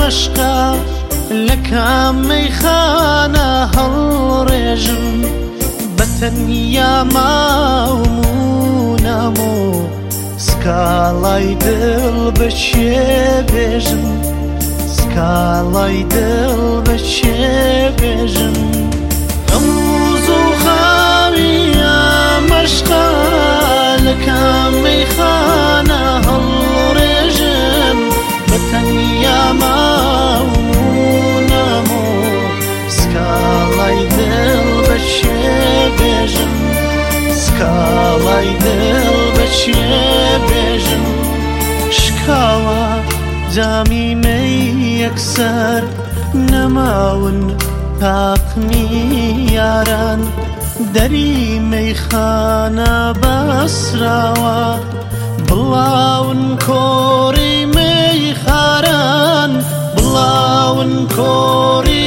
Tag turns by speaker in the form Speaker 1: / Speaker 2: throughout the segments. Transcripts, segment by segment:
Speaker 1: مەشقە لە کام مەیخانە هەڵڕێژم بەتەنیا ماوم و نامۆ سکاڵای دڵ بەچێ بێژم سکاڵای دڵ بەچێ بێژم هەموو زوو خاویە مەشقە لە کام مەیخانە هەڵڕێژم بەتەنیا ماوم و نامۆ سکاڵای دڵ بەچێ بێژم سکاڵای دڵ بەچێ بێژم شکاوە جامی مەی یەکسەر نەماون تاقمی یاران دەری مەیخانە بەسراوە بڵاون کۆڕی مەیخاران بڵاون کۆڕی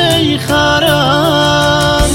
Speaker 1: مەیخاران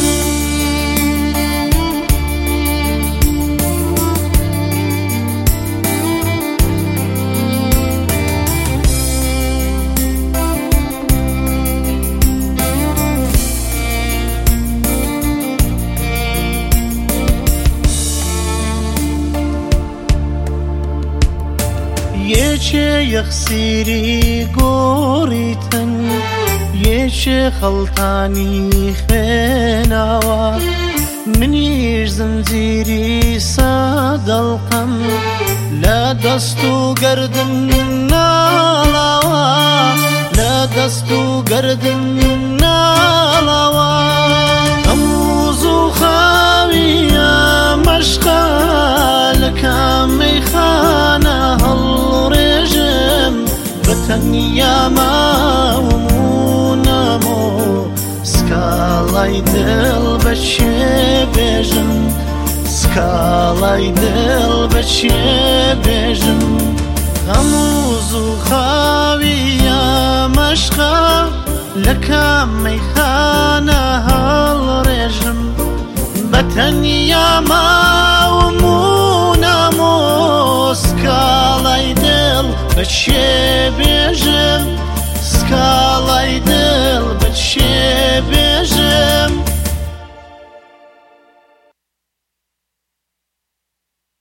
Speaker 1: یەکێ یەخسیری گۆڕیتن یەکێ خەڵتانی خوێناوە منیش زنجیری سەدەڵقەم لە دەست و گەردن ناڵاوە لە دەست و گەردن ناڵاوە هەموو زوو خاویە مەشقە لە کام مەیخانە هەڵڕێژم بەتەنیا ماوم و نامۆ سکاڵای دڵ بەچێ بێژم سکاڵای دڵ بەچێ بێژم هەموو زوو خاویە مەشقە لە کام مەیخانە هەڵڕێژم بەتەنیا ماوم و نامۆ سکاڵای دڵ بەچێ بێژم سکاڵای